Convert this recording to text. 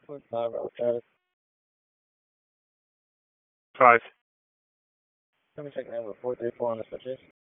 Route status. 5. Let me check number 434 on the switches.